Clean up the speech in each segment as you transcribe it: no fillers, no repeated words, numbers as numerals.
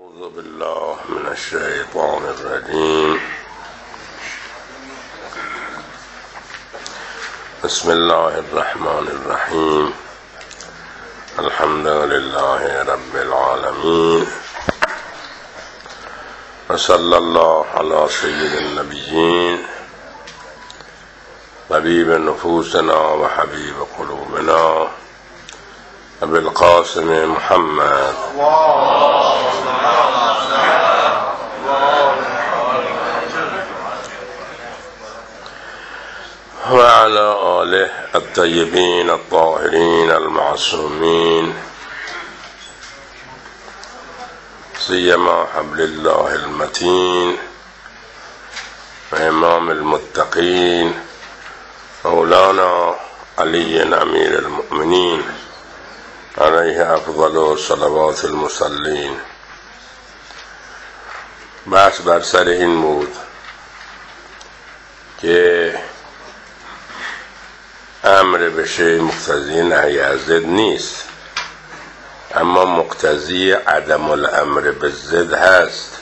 أعوذ بالله من الشيطان الرجيم. بسم الله الرحمن الرحيم. الحمد لله رب العالمين، وصلى الله على سيد النبيين طبيب نفوسنا وحبيب قلوبنا أبي القاسم محمد وعلى آله الطيبين الطاهرين المعصومين، سيما حبل الله المتين وإمام المتقين مولانا علي أمير المؤمنين عليه افضل صلوات المصلين. بحث بر سر این بود که امر به شیء مقتضی نهی از ضد نیست، اما مقتضی عدم الامر بالضد هست،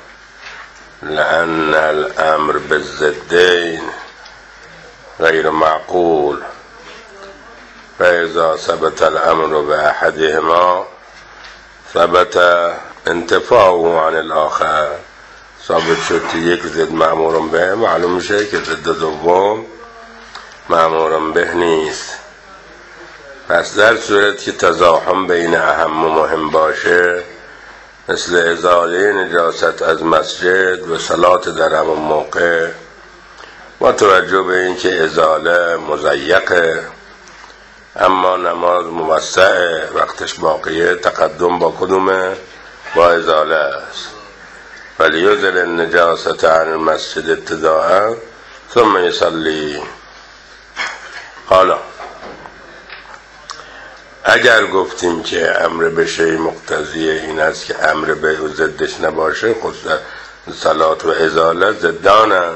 لأن الامر بالضدین غیر معقول، فإذا ثبت الأمر بأحدهما ثبت انتفاعه عن الآخر. ثابت شد که یک ضد مأمور به، معلوم میشه که ضد دوم مأمور به نیست. پس در صورت که تزاحم بین اهم و مهم باشه، مثل ازاله نجاست از مسجد و صلات در همون موقع، با توجه به اینکه ازاله مضیقه اما نماز موسعه، وقتش باقیه، تقدم با کدومه؟ با ازاله است. ولیزل النجاست عن المسجد ابتداء ثم یصلی. حالا اگر گفتیم که امر به شیء مقتضی این است که امر به ضدش نباشه، خود صلات و ازاله ضدن.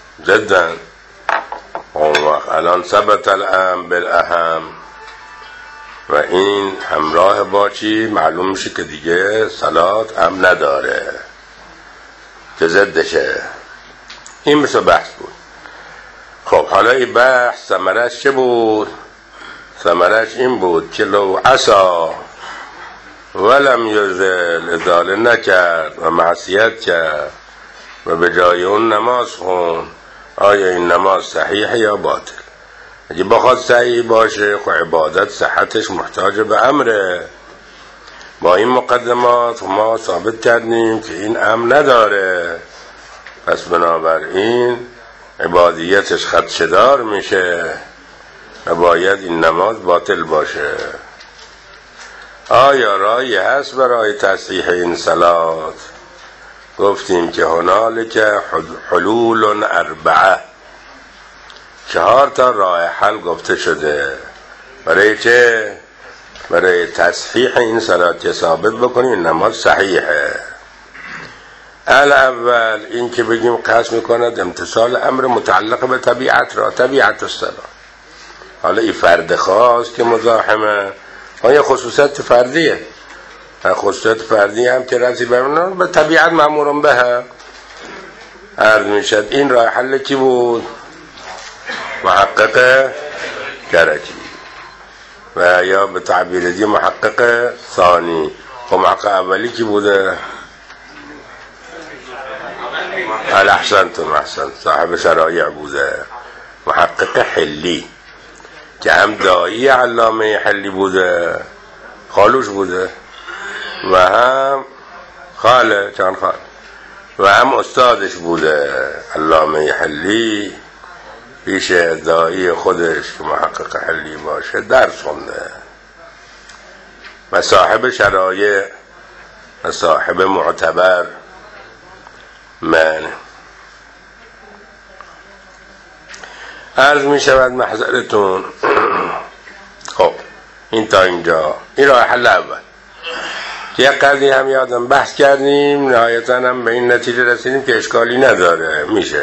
الان ثبت الامر بالاهم و این همراه با چی؟ معلوم میشه که دیگه صلات هم نداره که ضدشه. این مثل بحث بود. خب حالا این بحث ثمرش چه بود؟ ثمرش این بود که لو عصا ولم یزل، ازاله نکرد و معصیت کرد و به جای اون نماز خون، آیا این نماز صحیح یا باطل؟ اگه بخواد صحیح باشه، خب عبادت صحتش محتاج به امره. با این مقدمات ما ثابت کردیم که این امر نداره، پس بنابراین عبادیتش خدشه‌دار میشه و باید این نماز باطل باشه. آیا راهی هست برای تصحیح این صلات؟ گفتیم که هنالک حلول 4، 4 تا راه حل گفته شده. برای چه؟ برای تصحیح این صلات که ثابت بکنیم این نماز صحیحه. الاول این که بگیم قصد میکند امتثال امر متعلق به طبیعت را، طبیعت الصلات. حالا این فرد خاص که مزاحمه، آیا خصوصیت فردیه؟ خصوصیت فردی هم که رسی به طبیعت مأمورم به عرض میشد. این راه حل کی بود؟ محقق درجی، و یا به تعبیر دی محقق ثانی. و محقق اولی کی بوده؟ احسنتم، صاحب شرایع بوده. محقق حلی که هم دایی علامه حلی بوده، خالوش بوده، و هم خاله، چند خاله، و هم استادش بوده. علامه حلی پیش دایی خودش که محقق حلی باشه درس خونده، و صاحب شرایع و صاحب معتبر. من عرض می شود محضرتون. خب این تا اینجا این راه حل اول. یک قضیه هم یادم بحث کردیم، نهایتا هم به این نتیجه رسیدیم که اشکالی نداره، میشه.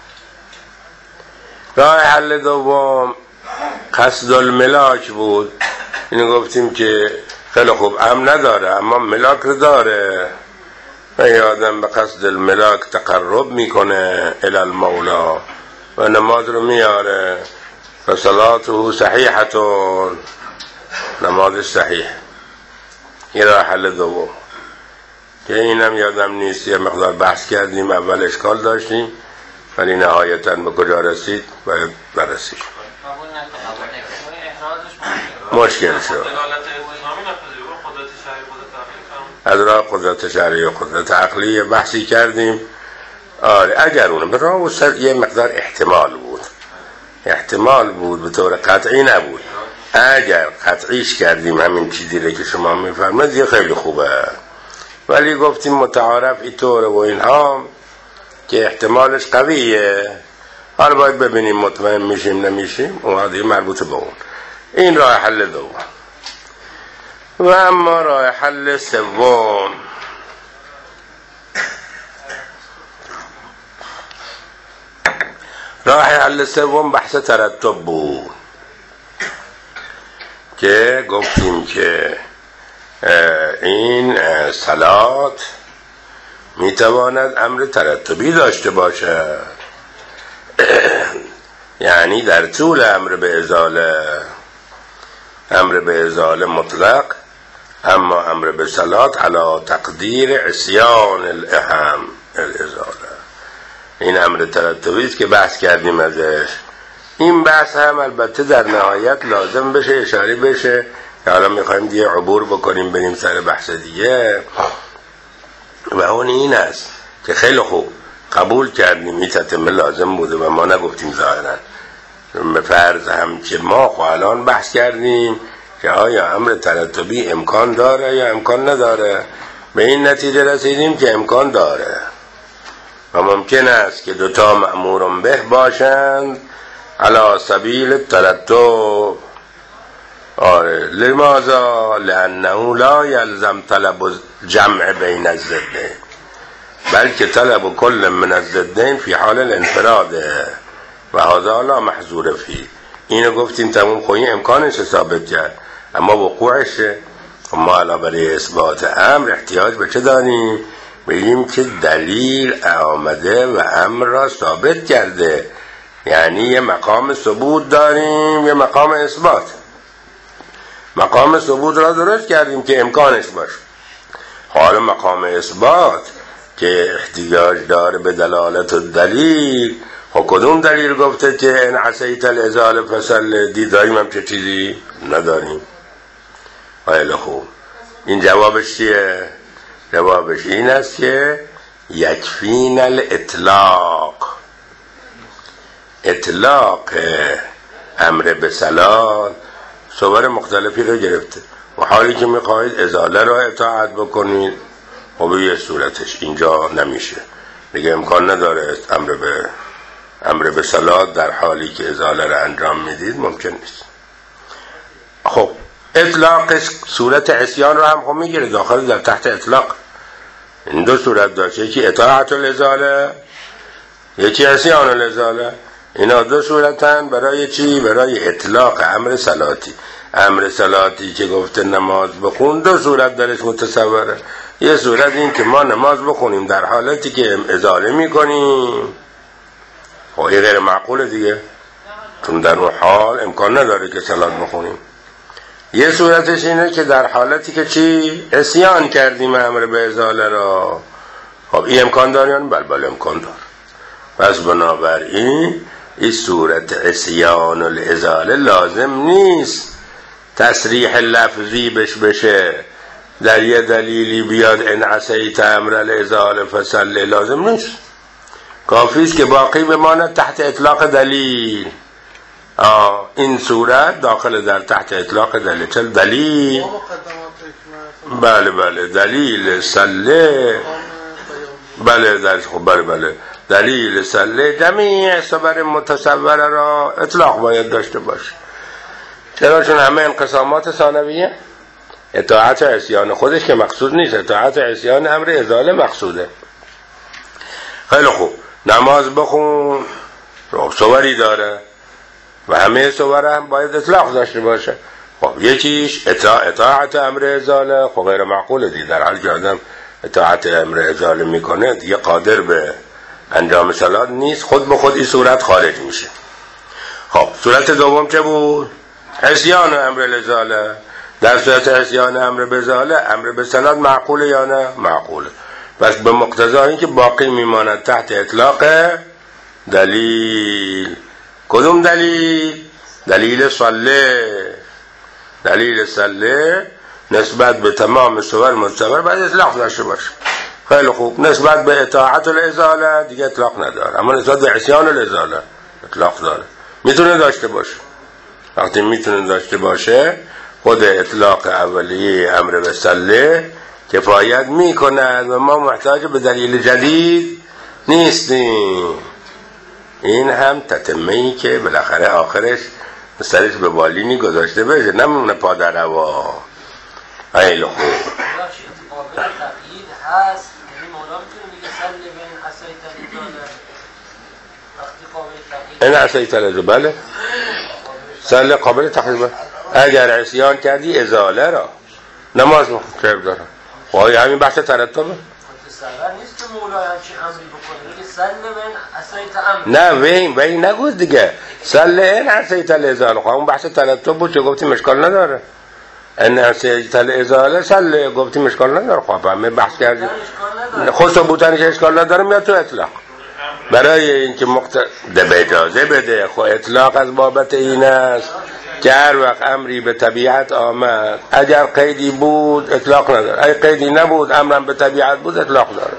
راه حل دوم قصد الملاک بود. اینو گفتیم که خیلی خوب امن نداره اما ملاک رو داره، و این آدم به قصد الملاک تقرب میکنه الی المولا و نماز رو میاره و صلاته صحیحتون، نماز صحیح. این راه حل دوم که اینم یادم نیست، یه مقدار بحث کردیم، اول اشکال داشتیم ولی نهایتاً به کجا رسید باید بررسی شد. مشکل شد از راه قدرت شرعی و قدرت عقلی بحثی کردیم. آره اگر اونه به راه وسط یه مقدار احتمال بود به طور قطعی نبود. اگر قطعیش کردیم همین چیزی رو که شما میفرمایید یه خیلی خوبه، ولی گفتیم متعارف اینطوره و اینها که احتمالش قویه. حالا باید ببینیم مطمئن میشیم نمیشیم، اون دیگه مربوط به اون. این راه حل دوم. و اما راه حل سوم، راه حل سوم بحث ترتب بود که گفتیم که این صلات میتواند امر ترتبی داشته باشد، یعنی در طول امر به ازاله مطلق، اما امر به صلات علی تقدیر عصیان الاهم الازاله. این امر ترتبی است که بحث کردیم ازش. این بحث هم البته در نهایت لازم بشه اشاره بشه که حالا میخوایم دیگه عبور بکنیم بریم سر بحث دیگه، و اون این است که خیلی خوب قبول کردیم این تتمه لازم بوده و ما نگفتیم ظاهرا به فرض هم که ما خب الان بحث کردیم که آیا امر ترتبی امکان داره یا امکان نداره. به این نتیجه رسیدیم که امکان داره و ممکن است که دوتا مأمور به باشند علی سبیل الترتب. آره لماذا؟ لانه لا یلزم طلب جمع بین الضدین، بلکه طلب کل من الضدین فی حال الانفراد و هذا لا محظور فی. اینو گفتیم تموم، خویی امکانش ثابت کرد اما وقوعشه. ما علا برای اثبات امر احتیاج به چه داریم؟ بگیم که دلیل آمده و امر را ثابت کرده، یعنی یه مقام ثبوت داریم یه مقام اثبات. مقام ثبوت را درست کردیم که امکانش باشه. حالا مقام اثبات که احتیاج داره به دلالت الدلیل، خب کدوم دلیل گفته که ان عصیت الازاله فصل داریم هم چه چیزی نداریم؟ خیلی خوب، این جوابش چیه؟ جوابش این است که یکفین الاطلاق، اطلاق امر به صلات صور مختلفی رو گرفته و حالی که میخواهید ازاله را اطاعت بکنید خب یه صورتش اینجا نمیشه دیگه، امکان نداره امر به صلات در حالی که ازاله را انجام میدید ممکن نیست. خب اطلاقش صورت عصیان رو هم خب میگیره داخل در تحت اطلاق. این دو صورت داشت، یکی اطاعت الازاله یکی عصیان الازاله. اینا دو صورتن برای چی؟ برای اطلاق امر صلاتی. امر صلاتی که گفته نماز بخون دو صورت درش متصوره. یه صورت این که ما نماز بخونیم در حالتی که ازاله میکنیم، خب این غیر معقوله دیگه، چون در اون حال امکان نداره که صلات بخونیم. یه صورتش اینه که در حالتی که چی؟ عصیان کردیم امر به ازاله را. خب این امکان داره یا نه؟ بله امکان داره. پس بنابراین این صورت عصیان الازاله لازم نیست تصریح لفظی بشه در یه دلیلی بیاد ان عصیت امر الازاله فصل، لازم نیست. کافی است که باقی بماند تحت اطلاق دلیل. این صورت داخل در تحت اطلاق دلیل. چه دلیل؟ بله دلیل سله، بله دلیل سله جمیع صبر متصوره را اطلاق باید داشته باشه. چرا؟ چون همه انقسامات ثانویه. اطاعت و عصیان خودش که مقصود نیست، اطاعت و عصیان امر ازاله مقصوده. خیلی خوب، نماز بخون صوری داره و همه صور هم باید اطلاق داشته باشه. خب یکیش اطاعت امر ازاله، خب غیر معقوله دیگه، در حال که آدم اطاعت امر ازاله میکنه دیگه قادر به انجام صلات نیست، خود به خود این صورت خارج میشه. خب صورت دوم چه بود؟ عصیان امر الازاله. در صورت عصیان امر به ازاله امر به صلات معقوله یا نه؟ معقوله. پس به مقتضا اینکه باقی میماند تحت اطلاق دلیل. کدوم دلیل؟ دلیل صله. دلیل صله نسبت به تمام صور مستقر باید اطلاق داشته باشه. خیلی خوب. نسبت به اطاعت الازاله دیگه اطلاق نداره، اما نسبت به عصیان الازاله اطلاق داره. میتونه داشته باشه. وقتی میتونه داشته باشه خود اطلاق اولیه امر به صله کفایت میکند و ما محتاج به دلیل جدید نیستیم. این هم تتمه‌ای که بالاخره آخرش سرش به بالینی گذاشته بشه، نمونه پا در هوا. خیلی خوب. این عصیت الازاله بله صله قابل تقریبا. اگر عصیان کردی ازاله را نماز مختصر داره. خواهی همین بحث ترتبه نیست که مولای همچین امری بکنه میگه سله من عصیت امر. نه وین نگوز دیگه. صله این عصیت الازاله. خواهی اون بحث ترتب بود که گفتی مشکل نداره. این عصیت الازاله صله گفتی مشکل نداره. خواهی همه بحث کردی خود ثبوتنش اشکال نداره میاد تو اطلاق. برای اینکه به اجازه بده. خب اطلاق از بابت این است که هر وقت امری به طبیعت آمد اگر قیدی بود اطلاق نداره، اگر قیدی نبود امرم به طبیعت بود اطلاق داره.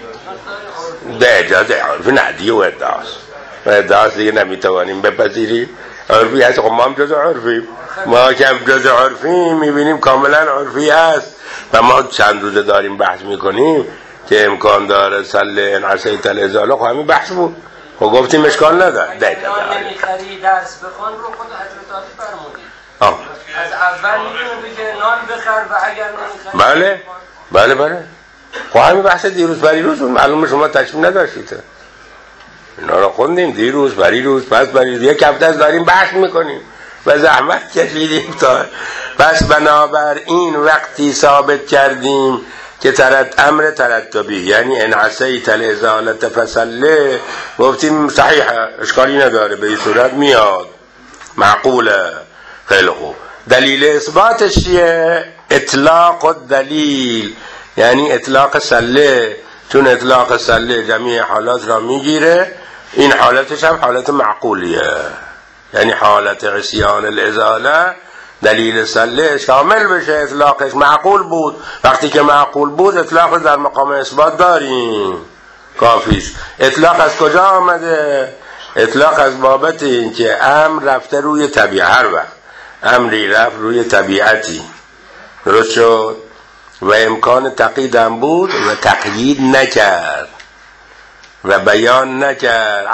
به اجازه عرفی ندیه و ادعاست و ادعاست دیگه نمیتوانیم بپذیری. عرفی هست. خب ما هم جز عرفیم، ما که هم جز عرفیم میبینیم کاملا عرفی هست و ما چند روزه داریم بحث میکنیم که امکان داره صله این عصیت الازاله. خب همین بحث بود. خب گفتیم اشکال نداره. نمیخری درس بخون رو خود حضرت فرمودید. از اول میتونه بگه نان بخر و اگر نمیخری بله. خب همین بحث دیروز بریروز بود. معلومه شما تشریف نداشتید. اینا رو خوندیم دیروز بریروز پس بریروز یک هفته از داریم بحث میکنیم و زحمت کشیدیم تا پس بنابر این وقتی ثابت کردیم که امر ترتبی یعنی ان عصیت الازاله فصله گفتیم صحیحه اشکالی نداره، به این صورت میاد معقوله. خیلی خوب. دلیل اثباتش چیه؟ اطلاق الدلیل یعنی اطلاق صله، چون اطلاق صله جمعی حالات را میگیره. این حالتش هم حالت معقولیه یعنی حالت عصیان الازاله دلیل صله شامل بشه. اطلاقش معقول بود. وقتی که معقول بود اطلاق در مقام اثبات داریم کافیش. اطلاق از کجا آمده؟ اطلاق از بابت این که امر رفته روی طبیعت. هر وقت امری رفت روی طبیعتی درست شد و امکان تقییدم بود و تقیید نکرد و بیان نکرد.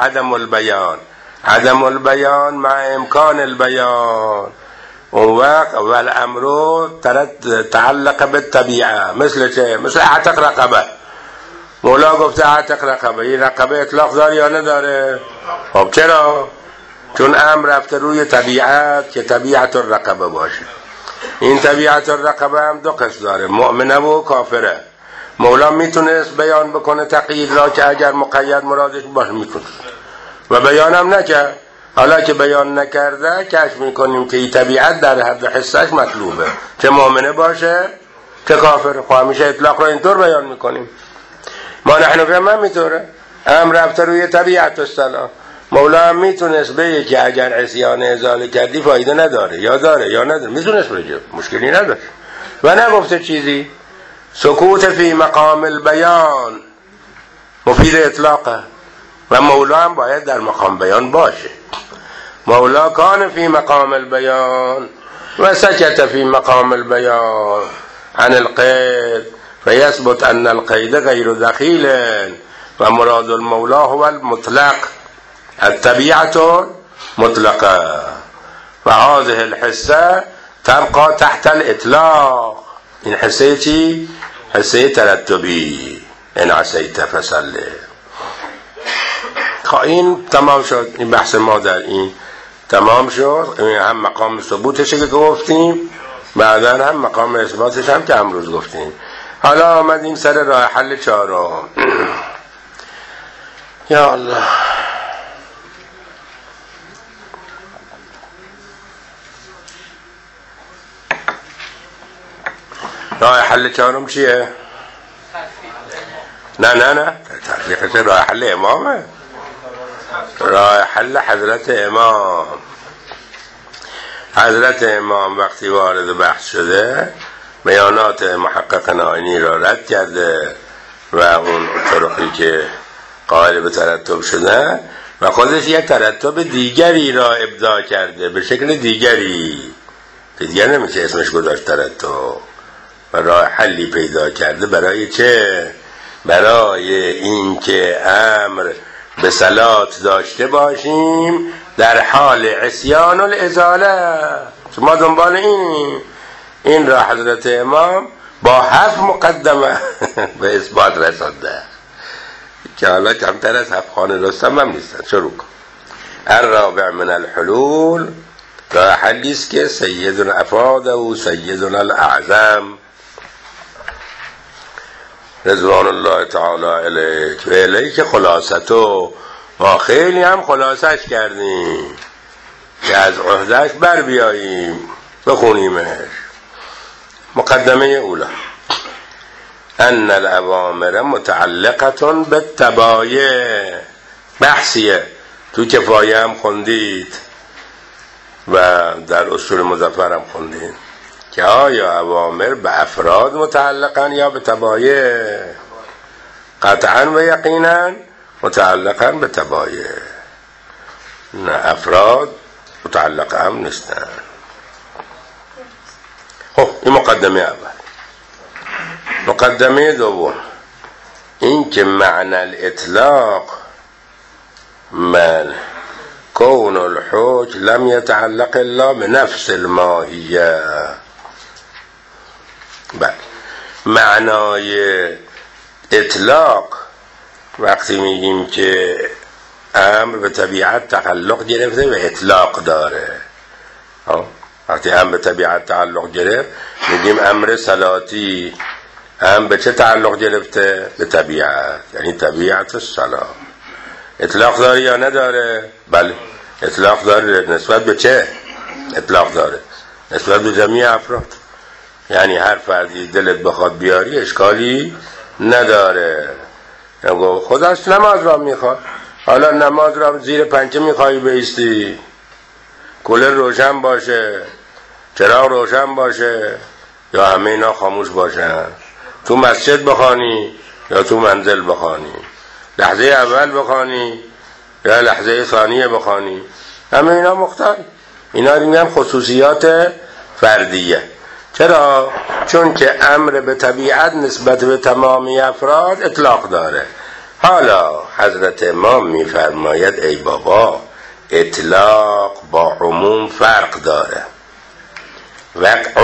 عدم البیان مع امکان البیان. اون وقت اول امرو تعلق به طبیعه. مثل چه؟ مثل اعتق رقبه. مولا گفته اعتق رقبه. این رقبه اطلاق داره یا نداره؟ خب چرا؟ چون امر رفته روی طبیعت که طبیعت الرقبه باشه. این طبیعت الرقبه هم دو قسم داره، مؤمنه و کافره. مولا میتونست بیان بکنه تقیید را که اگر مقید مرادش باشه میکنه و بیان هم نکرد. حالا که بیان نکرده کشف میکنیم که این طبیعت در هر دو حسش مطلوبه، چه مؤمنه باشه چه کافر. خب همیشه اطلاق را اینطور بیان میکنیم. ما نحن فهم هم میطوره. امر رفته روی طبیعت السلام. مولا هم میتونست بگه که اگر عصیان ازاله کردی فایده نداره، یا داره یا نداره، میتونست بگه، مشکلی نداره و نگفته چیزی. سکوت فی مقام البیان مفید اطلاقه و مولا هم باید در مقام بیان باشه. مولا کان فی مقام البیان و سکت فی مقام البیان عن القید فیثبت ان القید غیر دخیل و مراد المولا هو المطلق الطبیعت مطلقه و هذه الحصه تبقى تحت الاطلاق. این حصه چی؟ حصه ترتبی. ان عصیت فصله. این تمام شد. این بحث ما در این تمام شد. هم مقام ثبوتش که گفتیم، بعدا هم مقام اثباتش هم که امروز گفتیم. حالا آمدیم سر راه حل چهارم. یا الله، راه حل چهارم چیه؟ نه تفریقش راه حل امامه. راه حل حضرت امام. حضرت امام وقتی وارد بحث شده بیانات محقق نائینی را رد کرده و اون طرقی که قائل به ترتب شده و خودش یک ترتب دیگری را ابداع کرده به شکل دیگری که دیگر نمیشه اسمش گذاشت ترتب، و راه حلی پیدا کرده. برای چه؟ برای اینکه امر به صلات داشته باشیم در حال عصیان الازاله. ما دنبال این را حضرت امام با 7 مقدمه به اثبات رسانده که حالا کمتر از 7 خانه رستم هم نیستن. شروع کن. الرابع من الحلول، راه حلی است که سیدنا افاده و سیدنا الاعظم رضوان الله تعالی علیه و علیه که خلاصتو ما خیلی هم خلاصش کردیم که از عهدهش بر بیاییم بخونیمش. مقدمه اولا ان الاوامر متعلقه بالتبایع. بحثیه تو کفایه هم خوندید و در اصول مظفر هم خوندید که آیا اوامر به افراد متعلقن یا به تبایع؟ قطعا و یقینا متعلقن به تبایع. نه، افراد متعلق هم نیستن. خب این مقدمه اول. مقدمه دوم این که معنی الاطلاق من کون الحکم لم يتعلق الا بنفس الماهیه. بله، معنای اطلاق وقتی میگیم که امر به طبیعت تعلق گرفته و اطلاق داره. وقتی امر به طبیعت تعلق گرفت میگیم امر صلاتی امر به چه تعلق گرفته؟ به طبیعت، یعنی طبیعت الصلاة. اطلاق داره یا نداره؟ بله اطلاق داره. نسبت به چه اطلاق داره؟ نسبت به جمعی افراد. یعنی هر فردی دلت بخواد بیاری اشکالی نداره. خداست نماز را میخواد، حالا نماز را زیر پنجه میخوایی بایستی، کولر روشن باشه، چراغ روشن باشه یا همه اینا خاموش باشن، تو مسجد بخوانی یا تو منزل بخوانی، لحظه اول بخوانی یا لحظه ثانیه بخوانی، همه اینا مختاری. اینا میگن خصوصیات فردیه. چرا؟ چون که امر به طبیعت نسبت به تمامی افراد اطلاق داره. حالا حضرت امام میفرماید ای بابا، اطلاق با عموم فرق داره. وقت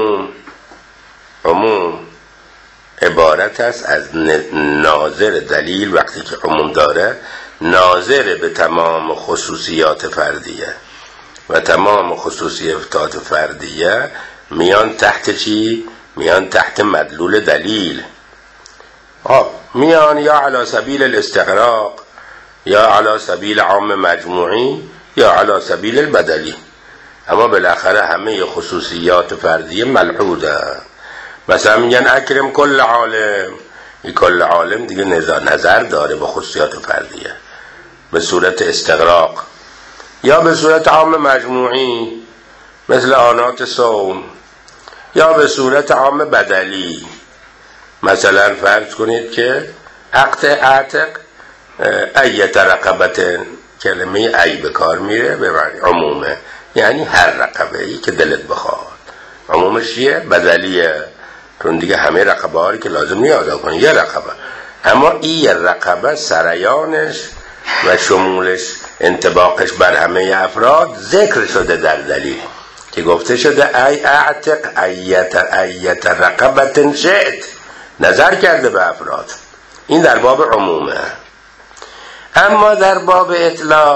عموم عبارت است از ناظر دلیل. وقتی که عموم داره ناظر به تمام خصوصیات فردیه و تمام خصوصیات فردیه میان تحت چی؟ میان تحت مدلول دلیل. میان یا علی سبیل الاستغراق یا علی سبیل عام مجموعی یا علی سبیل البدلی، اما بالاخره همه خصوصیات فردیه ملحوظه. مثلا میگن اکرم کل عالم، این کل عالم دیگه نظر داره به خصوصیات فردیه به صورت استغراق یا به صورت عام مجموعی مثل آنات صوم یا به صورت عام بدلی. مثلا فرض کنید که اعتق ایت رقبت، کلمه ای به کار میره به معنی عمومه، یعنی هر رقبه ای که دلت بخواد. عمومش چیه؟ بدلیه، چون دیگه همه رقبه هایی که لازم نیاز کنی یه رقبه، اما این رقبه سریانش و شمولش انطباقش بر همه افراد ذکر شده در دلیل که گفته شده ای اعتق ایت رقبت شئت، نظر کرده به افراد. این در باب عمومه. اما در باب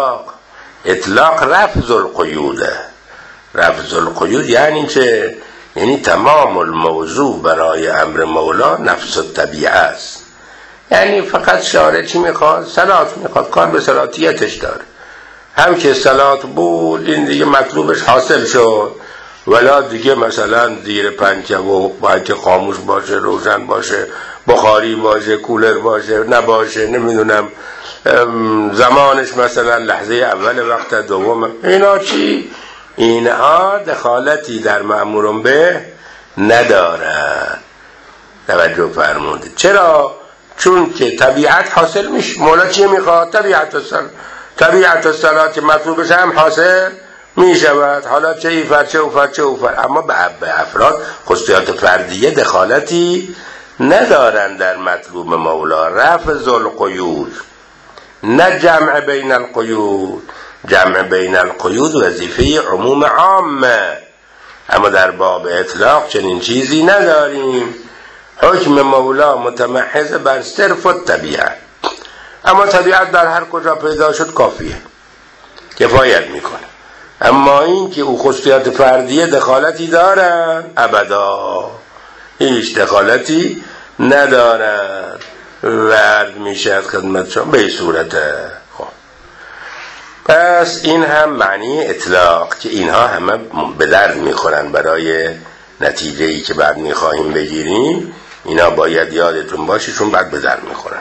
اطلاق رفض القیوده. رفض القیود یعنی چه؟ یعنی تمام الموضوع برای امر مولا نفس الطبیعه است. یعنی فقط شارع چی میخواد؟ صلات میخواد، کار به صلاتیتش داره. هم که صلات بود این دیگه مطلوبش حاصل شد، ولا دیگه مثلا زیر پنکه و باید خاموش باشه، روشن باشه، بخاری باشه، کولر باشه، نباشه، نمیدونم زمانش مثلا لحظه اول وقت دوم، اینا چی؟ اینها دخالتی در مأمور به ندارن. توجه فرمودید. چرا؟ چون که طبیعت حاصل میشه. مولا چی میخواد؟ طبیعت الصلات مطلوبش هم حاصل میشود، حالا چه ایفر چه اوفر چه اوفر. اما به افراد خصوصیات فردیه دخالتی ندارن در مطلوب مولا. رفع القیود، نه جمع بین القیود. جمع بین القیود وظیفه عموم عامه، اما در باب اطلاق چنین چیزی نداریم. حکم مولا متمحض بر صرف الطبیعه، اما طبیعت در هر کجا پیدا شد کافیه، کفایت میکنه. اما این که او خصوصیات فردیه دخالتی دارن، ابدا هیچ دخالتی ندارن. ورد میشه خدمتشون به صورته. خب پس این هم معنی اطلاق که اینها همه به درد میخورن برای نتیجه‌ای که بعد میخواهیم بگیریم. اینا باید یادتون باشه چون بعد به درد میخورن.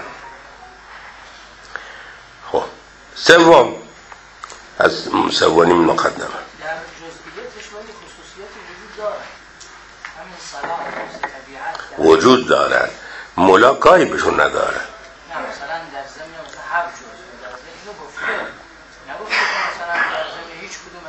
خب سوم از سومین مقدمه، در جزئیاتش ولی خصوصیاتی وجود داره. همین صلاح طبیعت وجود دارن، مولا کاری بهشون نداره. نه مثلا در زمین هر جزء در اینو گفته، نگفته مثلا در زمین هیچ کدوم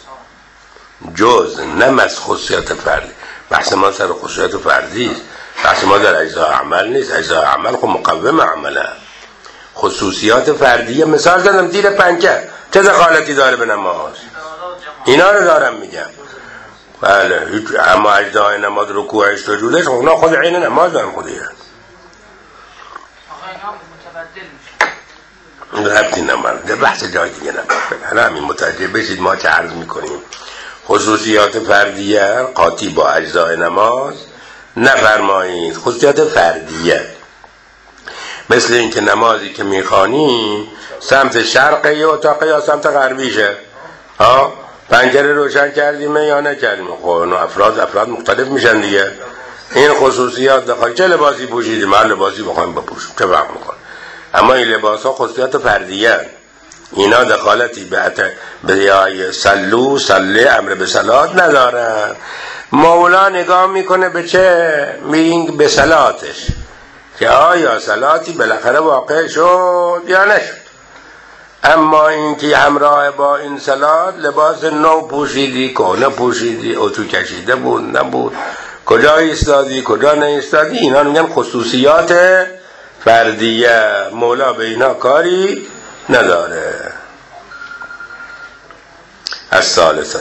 از این جزها جز نه از خصوصیات فردی. بحث ما سر خصوصیات فردی است. بحث ما در اجزای عمل نیست. اجزای عمل خب مقوم عمله. خصوصیات فردیه مثال زدم زیر پنکه چه دخالتی داره به نماز؟ اینا رو دارم میگم. بله اما اجزای نماز رکوعش سجودش اونا خود عین نماز دارن. خودیه ربطی نماز ده بحث جای دیگه نماز. همین متوجه بشید ما چه عرض میکنیم. خصوصیات فردیه قاطی با اجزای نماز نفرمایید. خصوصیات فردیه مثل این که نمازی که میخوانی سمت شرقه یا اتاقه یا سمت غربیشه، پنجره روشن کردیم یا نکردیم. خب افراد مختلف میشن دیگه. این خصوصیات داخل. چه لباسی پوشیدیم؟ هر لباسی بخوایم بپوشیم، چه فرق میکنه؟ اما این لباس ها خصوصیات فردیه، اینا دخالتی به سلو سله امر به صلات ندارن. مولا نگاه میکنه به چه؟ میرینگ به صلاتش که آیا صلاتی بالاخره واقع شد یا نشد. اما این که همراه با این صلات لباس نو پوشیدی، کهنه پوشیدی، اتو کشیده بود نبود، کجا ایستادی کجا نایستادی، اینا میگن خصوصیات فردیه. مولا به اینا کاری نداره. الثالثه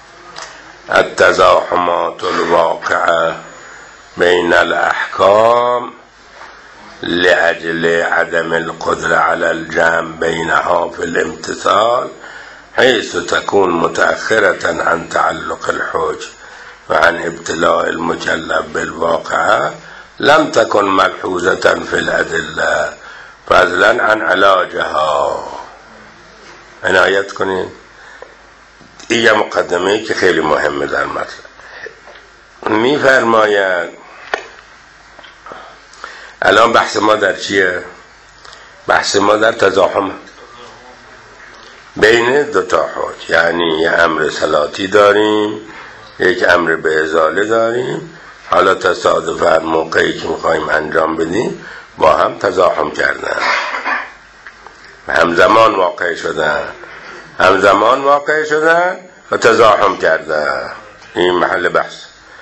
التزاحمات الواقعه بین الاحکام لأجل عدم القدرة على الجمع بينها في الامتثال حيث تكون متأخرة عن تعلق الحج وعن ابتلاء المكلف بالواقعة لم تكن ملحوظة في الأدلة فضلا عن علاجها. عنایت کنید. این مقدمه که خیلی مهمه در مطلب. می‌فرماید الان بحث ما در چیه؟ بحث ما در تزاحم بین دو تا حکم، یعنی یه امر صلاتی داریم، یک امر به ازاله داریم. حالا تصادفاً موقعی که میخوایم انجام بدیم با هم تزاحم کردن، همزمان واقع شدن و تزاحم کردن. این محل بحث.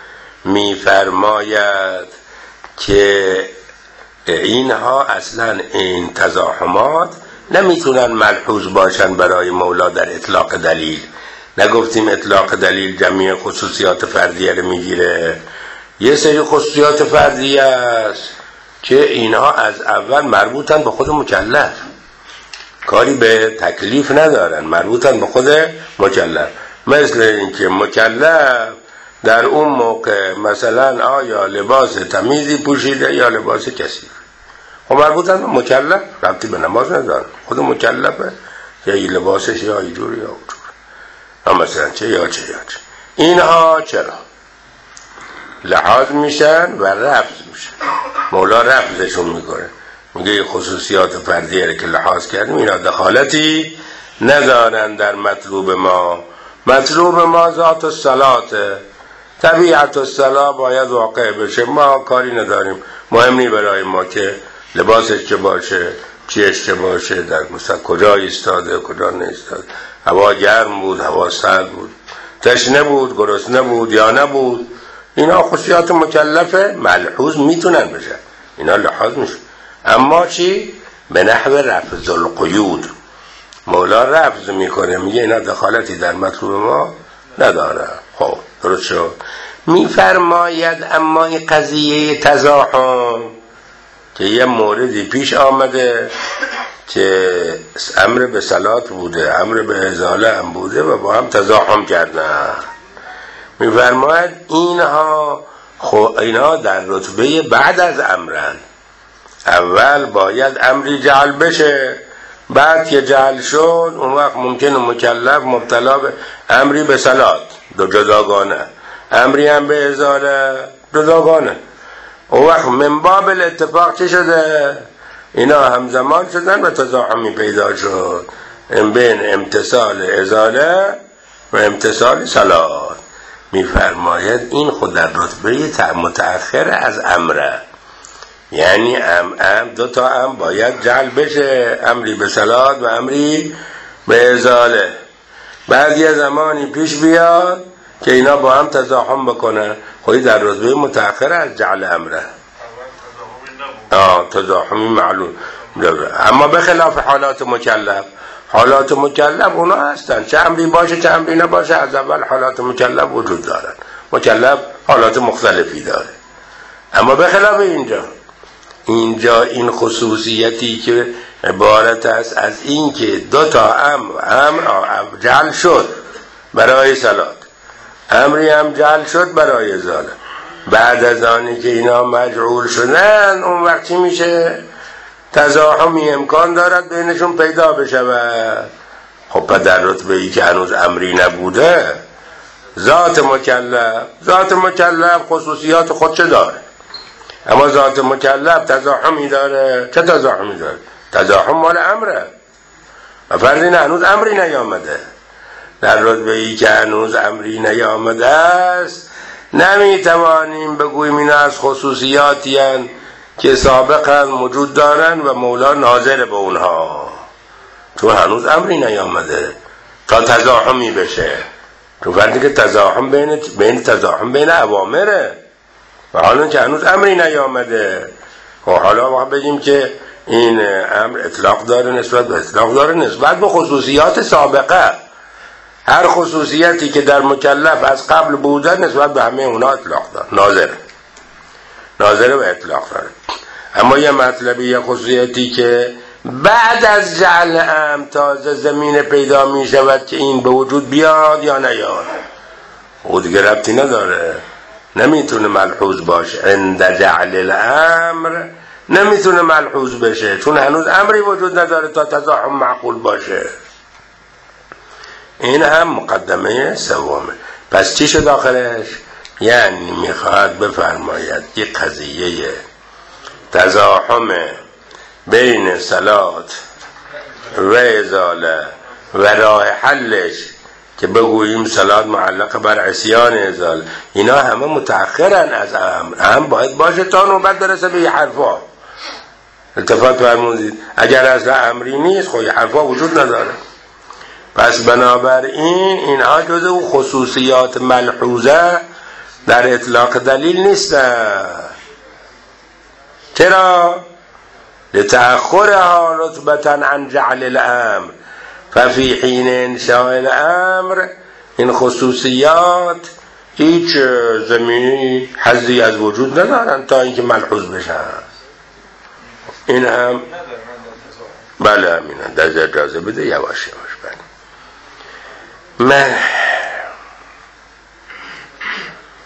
میفرماید که اینها اصلا این تزاحمات نمیتونن ملحوظ باشن برای مولا در اطلاق دلیل. نگفتیم اطلاق دلیل جمعی خصوصیات فردیه رو میگیره. یه سری خصوصیات فردیه است که اینها از اول مربوطن به خود مکلف، کاری به تکلیف ندارن، مربوطن به خود مکلف. مثل این که مکلف در اون موقع مثلا آیا لباس تمیزی پوشیده یا لباس کثیف. خب مربوطن به مکلف، ربطی به نماز نداره، خود مکلفه یا این لباسش یا اینجور یا اونجور، مثلا چه یا چه. اینها چرا لحاظ میشن و رفض میشن؟ مولا رفضشون میکنه، میگه خصوصیات فردیه که لحاظ کردیم اینا دخالتی ندارن در مطلوب ما. مطلوب ما ذات الصلاته، طبیعت الصلاة باید واقع بشه. ما کاری نداریم، مهم نی برای ما که لباسش چه باشه، چیش چه باشه، در مثلا کجا ایستاده کجا نایستاده، هوا گرم بود هوا سرد بود، تشنه بود گرسنه بود یا نبود. اینا خصوصیات مکلفه ملحوظ میتونن بشه، اینا لحاظ میشه. اما چی؟ به نحو رفض القیود. مولا رفض میکنه، میگه اینا دخالتی در مطلوب ما نداره. خب درست شد. میفرماید اما این قضیه تزاحم که یه موردی پیش آمده که امر به صلات بوده، امر به ازاله هم بوده و با هم تزاحم کردن. میفرماید اینها در رتبه بعد از امرن. اول باید امری جعل بشه، بعد که جعل شد اون وقت ممکنه مکلف مبتلا به امری به صلات دو جداگانه، امری هم به ازاله جداگانه. اون وقت من باب الاتفاق چه شده؟ اینا همزمان شدن و تزاحمی پیدا شد بین امتصال ازاله و امتصال صلات. میفرماید این خود در رتبه متأخر از امره، یعنی دو تا باید جعل بشه، امری به صلات و امری به ازاله. بعد یه زمانی پیش بیاد که اینا با هم تزاحم بکنن، خودی در رتبه متأخر از جعل امره. تزاحمی معلوم. اما به خلاف حالات مکلف، حالات مکلف اونا هستن چه امری باشه چه امری نباشه، از اول حالات مکلف وجود دارن. مکلف حالات مختلفی داره. اما به خلاف اینجا این خصوصیتی که عبارت است از این که دو تا امر جعل شد برای صلات، امری هم جعل شد برای ازاله. بعد از آنی که اینا مجعول شدن اون وقتی میشه تزاحمی امکان دارد بینشون پیدا بشه. خب در رتبه ای که هنوز امری نبوده، ذات مکلف خصوصیات خودش داره، اما ذات مکلف تزاحمی داره. چه تزاحمی داره؟ تزاحم مال امره و فرض اینه هنوز امری نیامده. در رتبه ای که هنوز امری نیامده است نمیتوانیم بگوییم اینا از خصوصیاتی هستند که سابقا وجود دارن و مولا ناظر به اونها، چون هنوز امری نیامده تا تزاحمی بشه. چون فرضی که تزاحم بین اوامره و حالا که هنوز امری نیامده. و حالا ما بگیم که این امر اطلاق داره نسبت به اطلاق داره نسبت به خصوصیات سابقه. هر خصوصیتی که در مکلف از قبل بوده نسبت به همه اونا اطلاق داره، ناظر و اطلاق داره. اما یه مطلبی یه خصوصیتی که بعد از جعل تازه زمینه پیدا می شود که این به وجود بیاد یا نیاد، او دیگه ربطی نداره، نمیتونه ملحوظ باشه. عند جعل الامر نمیتونه ملحوظ بشه چون هنوز امری وجود نداره تا تزاحم معقول باشه. این هم مقدمه سومه. پس چی شد آخرش؟ یعنی میخواد بفرماید که قضیه تزاحم بین صلات و ازاله و راه حلش که بگوییم صلات معلق بر عصیان ازاله، اینا همه متأخرن از هم باید باشه تا نوبت برسه به یه حرفا. التفات فرمودید اگر اصلا امری نیست خب یه حرفا وجود نداره. پس بنابراین اینها جزو خصوصیات ملحوظه در اطلاق دلیل نیستن. چرا؟ لتأخرها رتبة عن جعل الامر ففي حين انشاء الامر این خصوصیات هیچ زمینی حظی از وجود ندارن تا اینکه ملحوظ بشن. این هم بله همینه. در اجازه بده یواش یواش. بله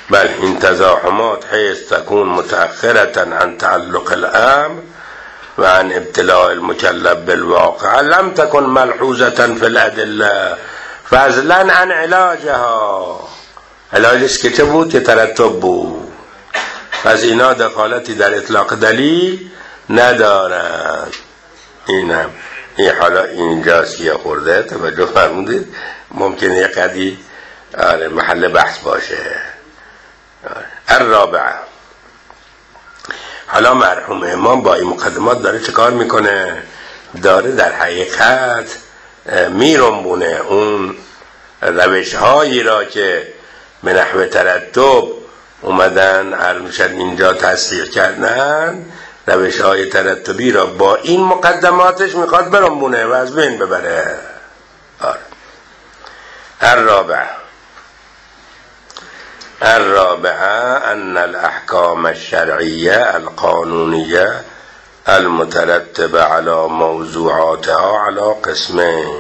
بل این تزاحمات حیث تكون متأخرة عن تعلق الامر و عن ابتلاء المكلف بالواقع لم تكن ملحوظة في الأدلة فضلا عن علاجها. علاجش که چه بود؟ که ترتب بود. پس اینا دخالتی در اطلاق دلیل ندارن. این حالا اینجاست که خورده توجه فرمودید، ممکنه یه قدی محل بحث باشه. الرابعه، حالا مرحوم امام با این مقدمات داره چه کار میکنه؟ داره در حقیقت میرنبونه اون روش هایی را که به نحو ترتب اومدن علمشد اینجا تصدیق کردن، روش های ترتبی را با این مقدماتش میخواد برنبونه و از بین ببره. الرابعه ان الاحکام الشرعیه القانونیه المترتبه على موضوعاتها على قسمین.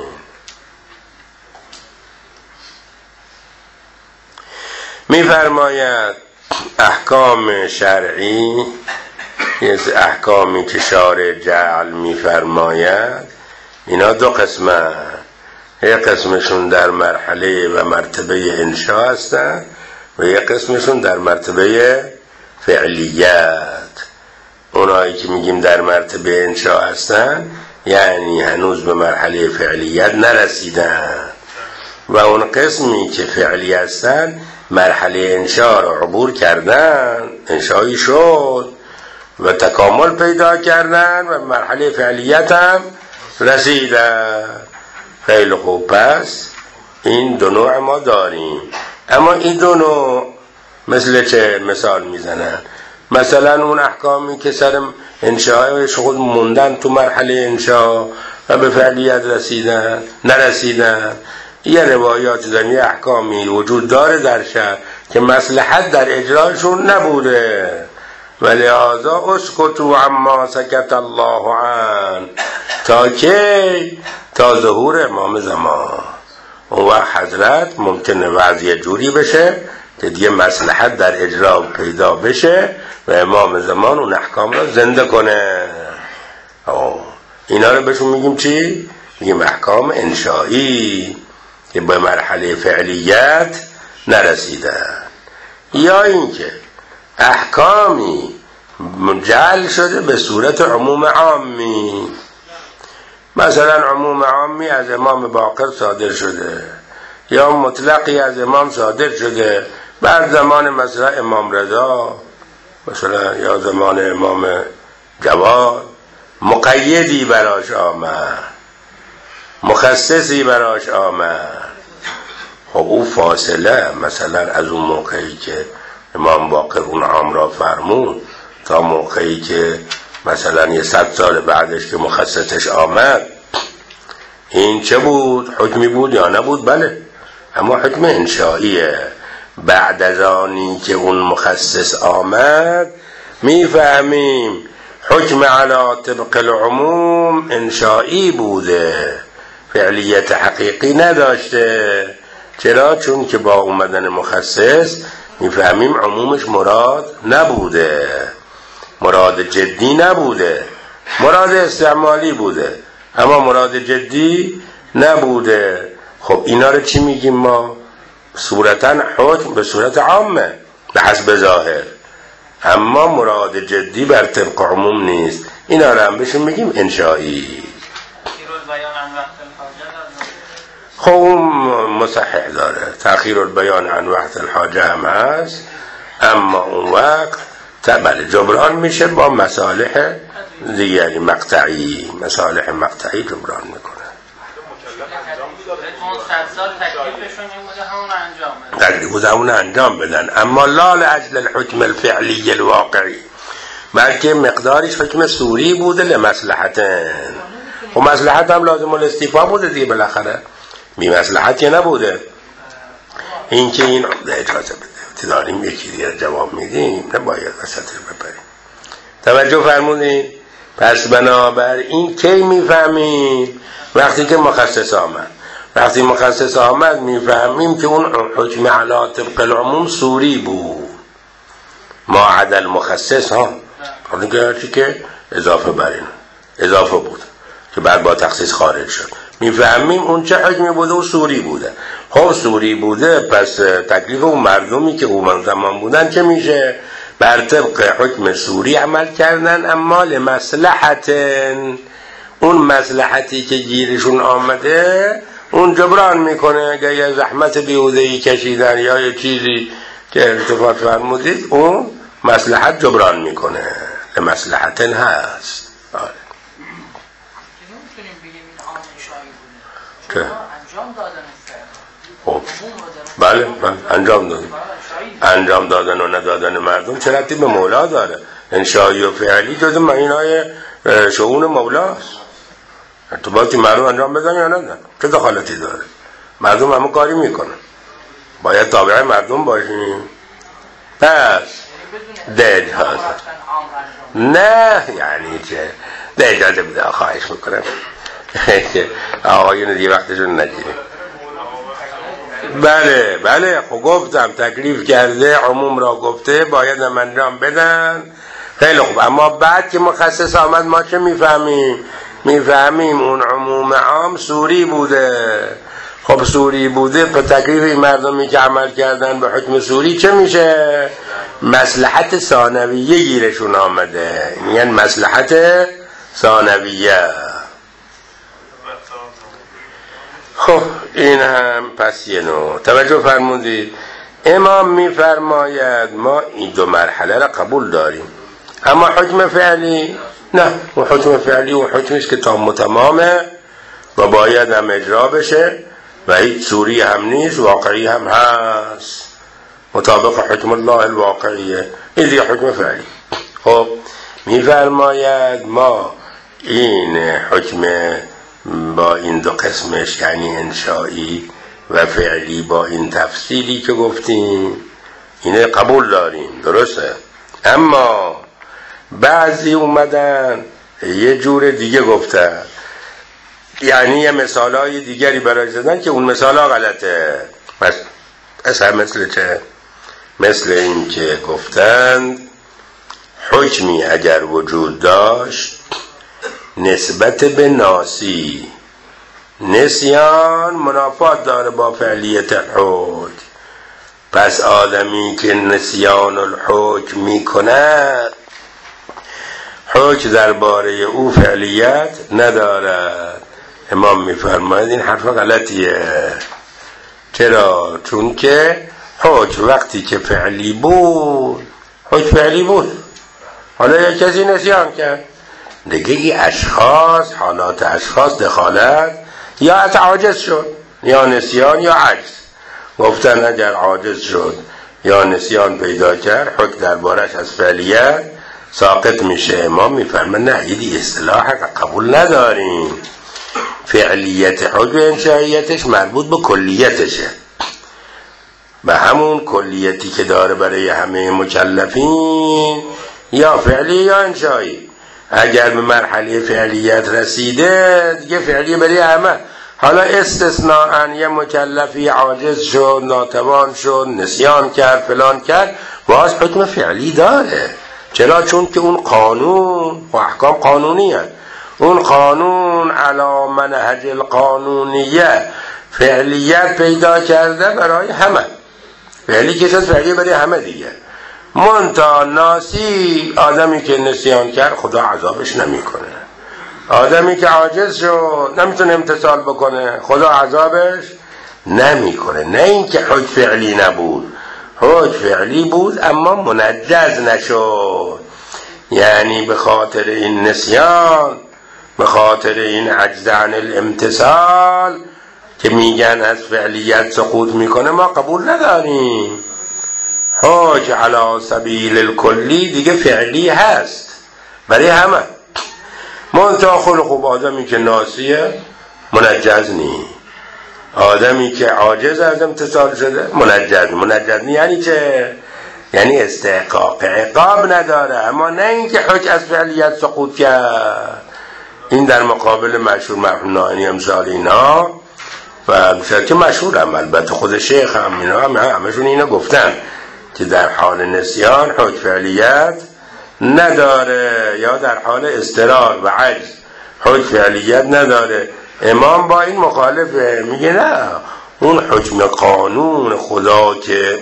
میفرماید احکام شرعی، احکامی که شارع جعل میفرماید، اینا دو قسمه. یک قسمشون در مرحله و مرتبه انشاء هستن و یک قسمشون در مرتبه فعلیت. اونایی که میگیم در مرتبه انشاء هستن یعنی هنوز به مرحله فعلیت نرسیدن، و اون قسمی که فعلی هستن مرحله انشاء رو عبور کردن، انشایی شد و تکامل پیدا کردن و مرحله فعلیت هم رسیدن. خیلی خوب، پس این دو نوع ما داریم. اما این دو نوع مثل چه مثال میزنن؟ مثلا اون احکامی که سر انشاء خود موندن تو مرحله انشاء و به فعلیت نرسیدن. یه روایات داریم، یه احکامی وجود داره در شرع که مصلحت در اجراشون نبوده و لذا اسکتوا عما سکت الله عنه تا کی؟ تا ظهور امام زمان. اون وقت حضرت ممکنه وضعیه جوری بشه که دیگه مصلحت در اجرا پیدا بشه و امام زمان اون احکام رو زنده کنه. اینا رو بهشون میگیم چی؟ میگیم احکام انشایی که به مرحله فعلیت نرسیدن. یا اینکه احکامی جعل شده به صورت عموم عامی، مثلا عموم عامی از امام باقر صادر شده یا مطلقی از امام صادر شده بعد زمان مثلا امام رضا مثلا یا زمان امام جواد، مقیدی براش آمد، مخصصی براش آمد. خب او فاصله مثلا از اون موقعی که امام باقر اون عام را فرمود تا موقعی که مثلا 100 سال بعدش که مخصصش آمد، این چه بود؟ حکمی بود یا نبود؟ بله، اما حکم انشائیه. بعد از آنی که اون مخصص آمد میفهمیم حکم علی طبق العموم انشائی بوده، فعلیت حقیقی نداشته. چرا؟ چون که با اومدن مخصص میفهمیم عمومش مراد نبوده، مراد جدی نبوده، مراد استعمالی بوده اما مراد جدی نبوده. خب اینا رو چی میگیم ما؟ صورتاً حکم به صورت عامه به حسب ظاهر، اما مراد جدی بر طبق عموم نیست. اینا رو هم بهشون میگیم انشایی. خب مصحح داره، تأخیر البیان عن وقت الحاجه هم هست، اما اون وقت بله جبران میشه با مصالح دیگری مقطعی، مصالح مقطعی جبران میکنه. تکلیف بوده همون انجام بدن، اما لا لاجل الحکم الفعلی الواقعی، بلکه مقدارش حکم سوری بوده لمصلحتن. و مصلحت هم لازم الاستیفا بوده دیگه، بالاخره بی مصلحت که نبوده. این که این اجازه بده داریم یکی دیگه جواب میدیم، نباید وسطش بپریم. توجه فرمودین؟ پس بنابر این کی میفهمیم؟ وقتی که مخصص آمد. وقتی مخصص آمد میفهمیم که اون حکم علا طبق العموم صوری بود، ما عدل مخصص ها حالا که هرچی که اضافه بر این اضافه بود که بعد با تخصیص خارج شد، میفهمیم اون چه حکمی بوده و صوری بوده. خب صوری بوده، پس تکلیف اون مردمی که اون زمان بودن چه میشه؟ بر طبق حکم صوری عمل کردن، اما لمصلحت، اون مصلحتی که گیرشون آمده اون جبران میکنه. اگر یه زحمت بیهوده‌ای کشیدن یا یه چیزی که ارتفاع فرمودید، اون مصلحت جبران میکنه، لمصلحت هست. که انجام دادن خب بله انجام دادن و ندادن مردم چه ربطی به مولا داره؟ انشایی و فعلی جز معینای شؤون مولاست. ارتباطی مردم انجام بدن یا ندن چه دخالتی داره؟ مردم همه کاری میکنن، باید تابع مردم باشیم. پس ده هست نه یعنی چه ده اجازه بده خواهش میکنم آقایون دیگه وقتشون نگیریم. بله خب گفتم تکلیف کرده، عموم را گفته، باید هم انجام بدن. خیلی خوب، اما بعد که مخصص آمد ما چه میفهمیم اون عموم عام صوری بوده. خب صوری بوده، به تکلیف این مردمی که عمل کردن به حکم صوری چه میشه؟ مصلحت ثانویه گیرشون آمده، یعنی مصلحت ثانویه. خب این هم پس یه نوع توجه فرمودید. امام میفرماید ما این دو مرحله را قبول داریم، اما حکم فعلی نه. و حکم فعلی و حکمیست که تام و تمامه و باید هم اجرا بشه و هیچ صوری هم نیست، واقعی هم هست، مطابق حکم الله الواقعیه. این دیگه حکم فعلی. خب میفرماید ما این حکم با این دو قسمش، یعنی انشایی و فعلی، با این تفصیلی که گفتیم اینه قبول داریم، درسته. اما بعضی اومدن یه جور دیگه گفتن، یعنی یه مثالای دیگری برای زدن که اون مثالا غلطه. مثل چه؟ مثل این که گفتند حکمی اگر وجود داشت نسبت به ناسی، نسیان منافات داره با فعلیت حکم، پس آدمی که نسیان الحکم میکند حکم درباره او فعلیت ندارد. امام میفرماید این حرف غلطیه. چرا؟ چون که حکم وقتی که فعلی بود، حکم فعلی بود، حالا یک کسی نسیان کرد دیگه، اشخاص، حالات اشخاص دخالت یا عاجز شد یا نسیان یا عجز. گفتن اگر عاجز شد یا نسیان پیدا کرد حکم دربارش از فعلیت ساقط میشه. امام میفرمه نه، یه اصطلاح قبول نداریم. فعلیت حکم انشائیتش مربوط به کلیتشه، به همون کلیتی که داره برای همه مکلفین، یا فعلی یا انشایی. اگر به مرحله فعلیت رسیده دیگه فعلی برای همه. حالا استثناءً یه مکلفی عاجز شد، ناتوان شد، نسیان کرد، فلان کرد، باز حکم فعلی داره. چرا؟ چون که اون قانون و احکام قانونی هست. اون قانون علی منهج القانونیه فعلیت پیدا کرده برای همه. فعلی که شد فعلی برای همه دیگه. منتها ناسی، آدمی که نسیان کرد خدا عذابش نمیکنه، آدمی که عاجز شد نمیتونه امتثال بکنه خدا عذابش نمیکنه. نه اینکه حکم فعلی نبود، حکم فعلی بود اما منجز نشد، یعنی به خاطر این نسیان، به خاطر این عجز عن الامتثال که میگن از فعلیت سقوط میکنه ما قبول نداریم. حکم علی سبیل الکلی دیگه فعلی هست برای همه. منتها خوب آدمی که ناسیه منجز نی، آدمی که عاجز از امتثال شده منجز نی. یعنی چه؟ یعنی استحقاق عقاب نداره، اما نه اینکه حکم از فعلیت سقوط کرد. این در مقابل مشهور مفهوم امثال اینا و که مشهور هم البته خود شیخ هم اینا همشون اینو گفتن که در حال نسیان حکم فعلیت نداره، یا در حال اضطرار و عجز حکم فعلیت نداره. امام با این مخالفه، میگه نه، اون حکم قانون خدا که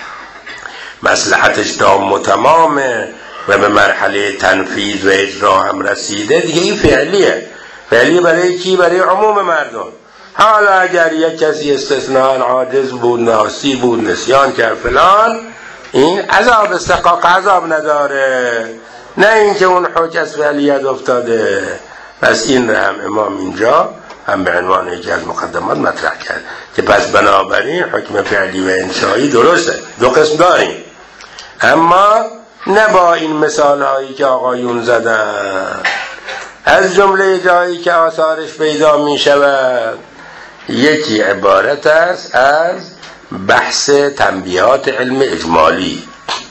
مصلحتش تام و تمامه و به مرحله تنفیذ و اجرا هم رسیده دیگه، این فعلیه. فعلی برای کی؟ برای عموم مردم. حالا اگر یک کسی استثناء عاجز بود، ناسی بود، نسیان کرد فلان، این عذاب استحقاق عذاب نداره، نه اینکه اون حکم از فعلیت افتاده. پس این رو هم امام اینجا هم به عنوان یکی از مقدمات مطرح کرد که پس بنابراین حکم فعلی و انشایی درسته، دو قسم داریم، اما نه با این مثال هایی که آقایون زدن. از جمله جایی که آثارش پیدا می شود، یکی عبارت است از بحث تنبیهات علم اجمالی.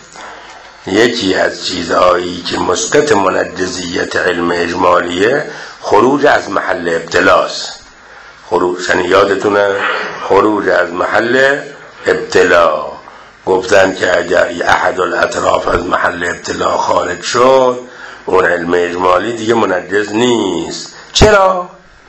یکی از چیزهایی که مسقط منجزیت علم اجمالیه خروج از محل ابتلاست. خروج، یادتونه خروج از محل ابتلا. گفتن که اگر احد الاطراف از محل ابتلا خارج شد، اون علم اجمالی دیگه منجز نیست. چرا؟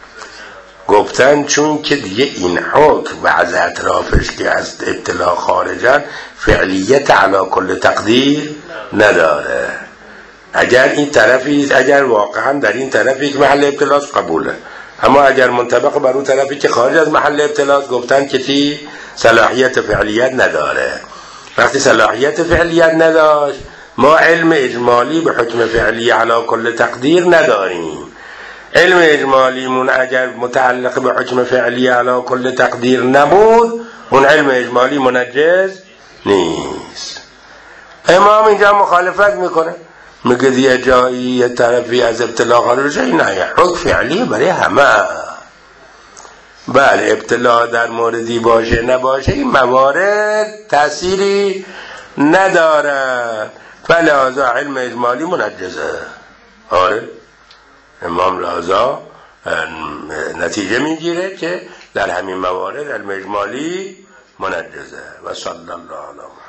گفتن چون که دیگه این حکم و از اطرافش که از ابتلا خارجن فعلیت علی کل تقدیر نداره. اگر این طرفی، اگر واقعا در این طرفی که محل ابتلاس قبوله، اما اگر منطبق بر اون طرفی که خارج از محل ابتلاس، گفتن که چی؟ صلاحیت فعلیت نداره. وقتی صلاحیت فعلیت نداشت، ما علم اجمالی به حکم فعلی علی کل تقدیر نداریم. علم اجمالیمون اگر متعلق به حکم فعلی علی کل تقدیر نبود، اون علم اجمالی منجز نیست. امام اینجا مخالفت میکنه، میگه دیگه جایی یه طرفی از ابتلا خارج شه، نه، حکم فعلی برای همه. بله، ابتلا در موردی باشه نباشه، این موارد تأثیری نداره، فلذا علم اجمالی منجزه. آره، امام لازا نتیجه میگیره که در همین موارد علم اجمالی منجزه. و صلی الله علیه